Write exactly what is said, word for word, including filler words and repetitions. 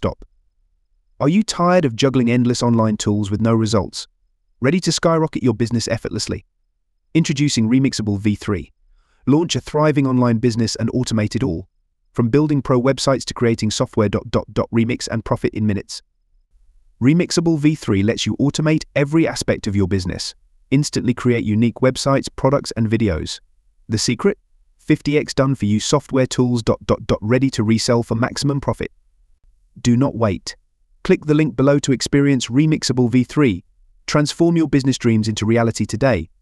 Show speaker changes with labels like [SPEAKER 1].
[SPEAKER 1] stop. Are you tired of juggling endless online tools with no results? Ready to skyrocket your business effortlessly? Introducing Remixable V three. Launch a thriving online business and automate it all. From building pro websites to creating software. Remix and profit in minutes. Remixable V three lets you automate every aspect of your business. Instantly create unique websites, products, and videos. The secret? fifty x done for you software tools. Ready to resell for maximum profit. Do not wait. Click the link below to experience Remixable V three. Transform your business dreams into reality today.